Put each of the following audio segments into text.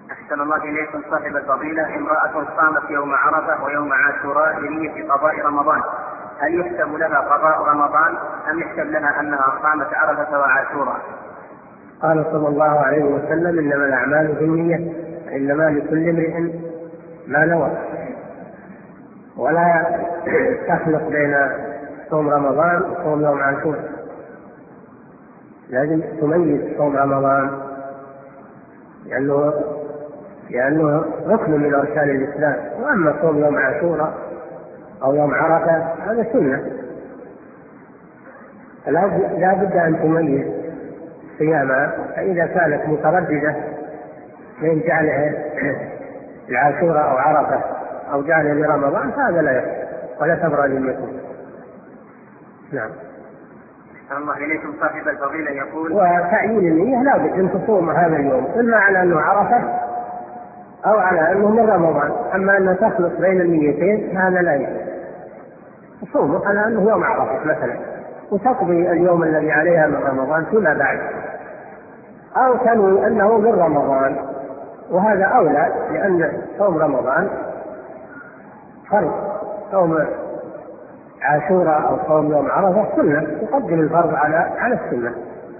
أحسن الله إليكم صاحب الفضيلة. امرأة صامت يوم عرفة ويوم عاشوراء بنية قضاء رمضان، هل يحسب لها قضاء رمضان أم يحسب لها أنها صامت عرفة وعاشوراء؟ قال صلى الله عليه وسلم: إنما الأعمال بالنية وإنما لكل امرئ ما نوى. ولا تخلط بين صوم رمضان وصوم يوم عاشوراء، لازم تميز صوم رمضان لأنه ركن من أركان الإسلام، وأما صوم يوم عاشوراء أو يوم عرفة هذا سنة. لا بد أن تميز صيامها، فإذا كانت مترددة بين جعلها العاشوراء أو عرفة أو جعلها لرمضان فهذا لا يصح ولا تبرأ ذمته. نعم. الله إليكم صاحب الفضيلة يقول: وتعيين النية لا بد أن تصوم هذا اليوم إما على أنه عرفة أو على أنه من رمضان، أما أن تخلط بين النيتين هذا لا يصح. تصوم على أنه يوم عرفة مثلا وتقضي اليوم الذي عليها من رمضان فيما بعد، أو تنوي أنه من رمضان، وهذا أولى لأن صوم رمضان فرض. صوم عاشوراء أو صوم يوم عرفة سنة، تقدم الفرض على السنة.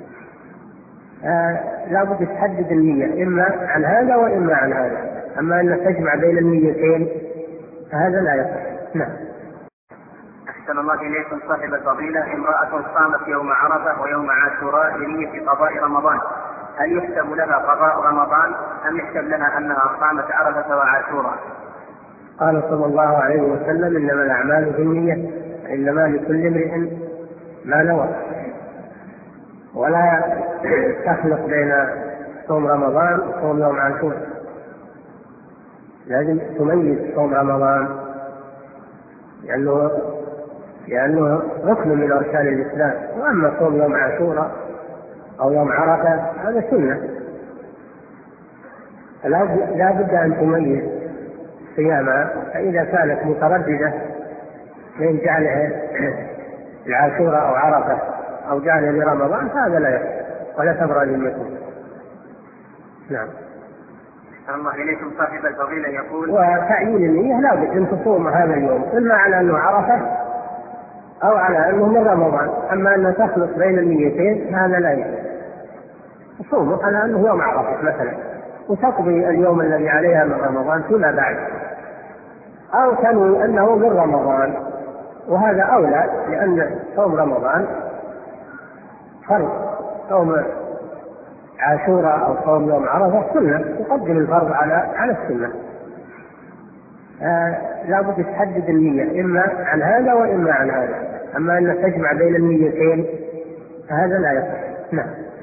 لا بد تحدد النية إما عن هذا وإما عن هذا، أما أن تجمع بين النيتين فهذا لا يصح. نعم. أحسن الله إليكم صاحب الفضيلة. امرأة صامت يوم عرفة ويوم عاشوراء بنية قضاء رمضان، هل يحسب لها قضاء رمضان أم يحسب لها أنها صامت عرفة وعاشوراء؟ قال صلى الله عليه وسلم: إنما الأعمال بالنية وإنما لكل امرئ ما نوى. ولا تخلط بين صوم رمضان وصوم يوم عاشوراء، لازم تميز صوم رمضان لأنه ركن من أركان الإسلام، وأما صوم يوم عاشوراء أو يوم عرفة هذا سنة. لا بد أن تميز صيامها، فإذا كانت مترددة بين جعلها العاشوراء أو عرفة أو جعلها لرمضان فهذا لا يصح ولا تبرأ ذمته. نعم. الله إليكم صاحب الفضيلة يقول: وتعيين النية لا بد أن تصوم هذا اليوم إما على أنه عرفة أو على أنه من رمضان، أما أن تخلط بين النيتين هذا لا يصح. تصوم على أنه يوم عرفة مثلا وتقضي اليوم الذي عليها من رمضان فيما بعد، أو تنوي أنه من رمضان، وهذا أولى لأن صوم رمضان فرض. صوم عاشوراء أو صوم يوم عرفة سنة، تقدم الفرض على السنة. لا بد تحدد النية إما عن هذا وإما عن هذا، أما أن تجمع بين النيتين فهذا لا يصح. نعم.